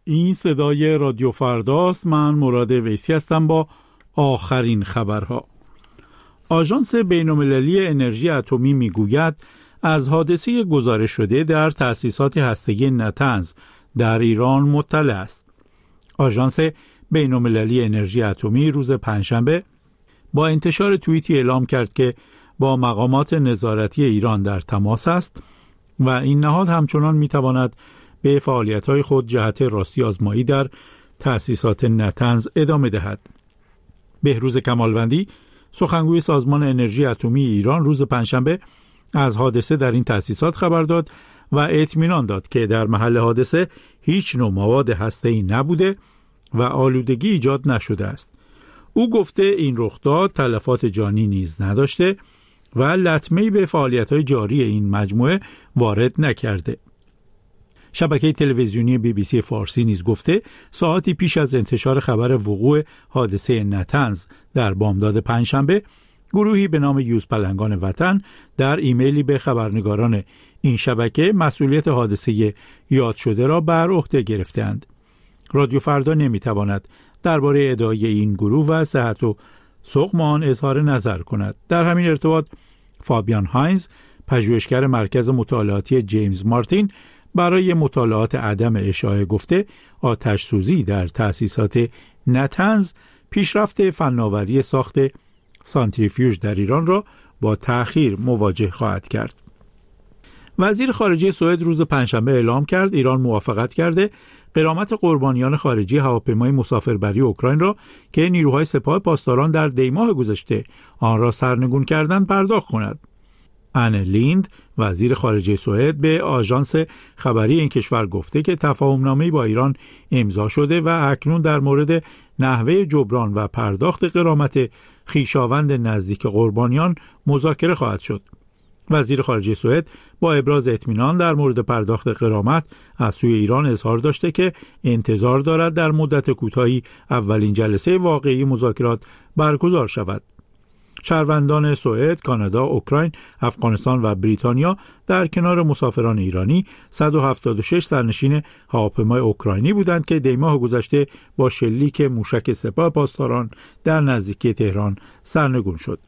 این صدای رادیو فرداست. من مراد ویسی هستم با آخرین خبرها. آژانس بین‌المللی انرژی اتمی میگوید از حادثه گزارش شده در تأسیسات هسته‌ای نتنز در ایران مطلع است. آژانس بین‌المللی انرژی اتمی روز پنجشنبه با انتشار توییتی اعلام کرد که با مقامات نظارتی ایران در تماس است و این نهاد همچنان میتواند به فعالیت‌های خود جهت راستی آزمایی در تأسیسات نتنز ادامه دهد. بهروز کمالوندی، سخنگوی سازمان انرژی اتمی ایران، روز پنجشنبه از حادثه در این تأسیسات خبر داد و اطمینان داد که در محل حادثه هیچ نوع مواد هسته‌ای نبوده و آلودگی ایجاد نشده است. او گفته این رخداد تلفات جانی نیز نداشته و لطمه‌ای به فعالیت‌های جاری این مجموعه وارد نکرده. شبکه تلویزیونی BBC فارسی نیز گفته ساعتی پیش از انتشار خبر وقوع حادثه نتنز در بامداد پنجشنبه، گروهی به نام یوزپلنگان وطن در ایمیلی به خبرنگاران این شبکه مسئولیت حادثه یاد شده را بر عهده گرفتند. رادیو فردا نمیتواند درباره ادعای این گروه و صحت و سقم آن اظهار نظر کند. در همین ارتباط فابیان هاینز، پژوهشگر مرکز مطالعاتی جیمز مارتین، برای مطالعات عدم اشاعه گفته آتش سوزی در تأسیسات نتنز پیشرفت فناوری ساخت سانتریفیوژ در ایران را با تأخیر مواجه خواهد کرد. وزیر خارجه سوئد روز پنجشنبه اعلام کرد ایران موافقت کرده غرامت قربانیان خارجی هواپیمای مسافربری اوکراین را که نیروهای سپاه پاسداران در دی‌ماه گذشته آن را سرنگون کردند پرداخت کند. آنه لیند، وزیر خارجه سوئد، به آژانس خبری این کشور گفته که تفاهمنامه‌ای با ایران امضا شده و اکنون در مورد نحوه جبران و پرداخت غرامت خویشاوند نزدیک قربانیان مذاکره خواهد شد. وزیر خارجه سوئد با ابراز اطمینان در مورد پرداخت غرامت از سوی ایران اظهار داشته که انتظار دارد در مدت کوتاهی اولین جلسه واقعی مذاکرات برگزار شود. شهروندان سوئد، کانادا، اوکراین، افغانستان و بریتانیا در کنار مسافران ایرانی 176 سرنشین هواپیمای اوکراینی بودند که دی‌ماه گذشته با شلیک موشک سپاه پاسداران در نزدیکی تهران سرنگون شد.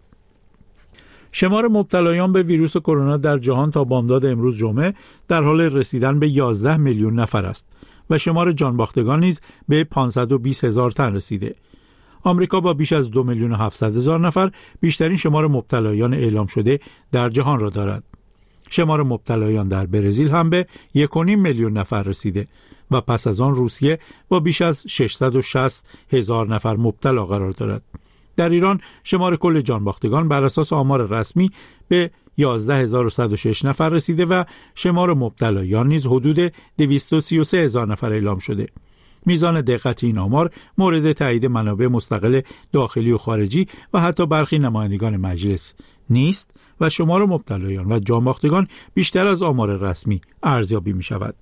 شمار مبتلایان به ویروس کرونا در جهان تا بامداد امروز جمعه در حال رسیدن به 11 میلیون نفر است و شمار جانباختگان نیز به 520,000 تن رسیده. آمریکا با بیش از 2,700,000 نفر بیشترین شمار مبتلایان اعلام شده در جهان را دارد. شمار مبتلایان در برزیل هم به 1.5 میلیون نفر رسیده و پس از آن روسیه با بیش از 660,000 نفر مبتلا قرار دارد. در ایران شمار کل جانباختگان بر اساس آمار رسمی به 11,106 نفر رسیده و شمار مبتلایان نیز حدود 233,000 نفر اعلام شده. میزان دقت این آمار مورد تایید منابع مستقل داخلی و خارجی و حتی برخی نمایندگان مجلس نیست و شمار مبتلایان و جانباختگان بیشتر از آمار رسمی ارزیابی می شود.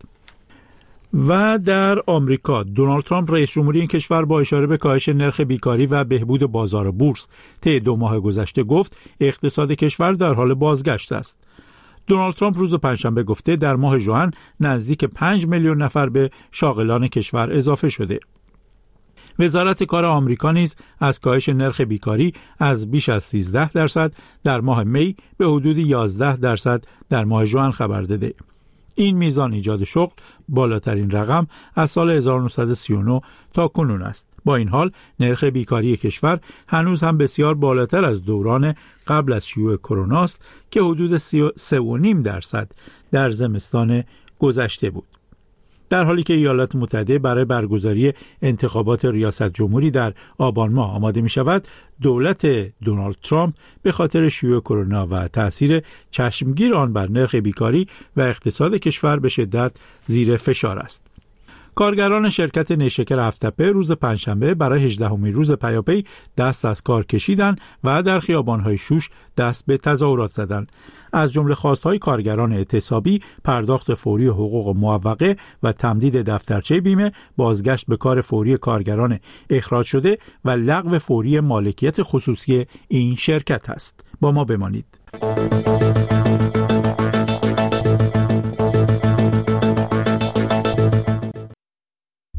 و در آمریکا دونالد ترامپ رئیس جمهوری این کشور با اشاره به کاهش نرخ بیکاری و بهبود بازار بورس طی 2 ماه گذشته گفت اقتصاد کشور در حال بازگشت است. دونالد ترامپ روز پنجشنبه گفته در ماه ژوئن نزدیک 5 میلیون نفر به شاغلان کشور اضافه شده. وزارت کار آمریکا نیز از کاهش نرخ بیکاری از بیش از 13% در ماه می به حدود 11% در ماه ژوئن خبر داده. این میزان ایجاد شغل بالاترین رقم از سال 1939 تا کنون است. با این حال نرخ بیکاری کشور هنوز هم بسیار بالاتر از دوران قبل از شیوع کرونا است که حدود 3.5% در زمستان گذشته بود. در حالی که ایالات متحده برای برگزاری انتخابات ریاست جمهوری در آبان ماه آماده می شود، دولت دونالد ترامپ به خاطر شیوع کرونا و تأثیر چشمگیر آن بر نرخ بیکاری و اقتصاد کشور به شدت زیر فشار است. کارگران شرکت نیشکر هفت‌تپه روز پنجشنبه برای 18مین روز پیاپی دست از کار کشیدند و در خیابان‌های شوش دست به تظاهرات زدند. از جمله خواست‌های کارگران اعتصابی پرداخت فوری حقوق معوقه و تمدید دفترچه بیمه، بازگشت به کار فوری کارگران اخراج شده و لغو فوری مالکیت خصوصی این شرکت است. با ما بمانید.